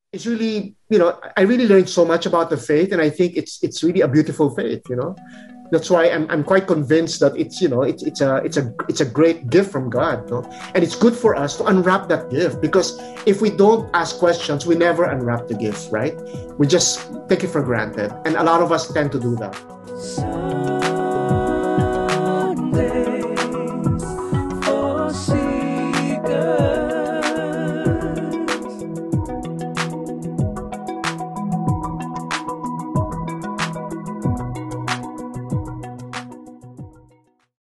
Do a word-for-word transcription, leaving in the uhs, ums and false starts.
it's really, you know, I really learned so much about the faith, and I think it's it's really a beautiful faith, you know. That's why I'm I'm quite convinced that it's, you know, it's it's a it's a it's a great gift from God, no? And it's good for us to unwrap that gift, because if we don't ask questions, we never unwrap the gift, right? We just take it for granted, and a lot of us tend to do that.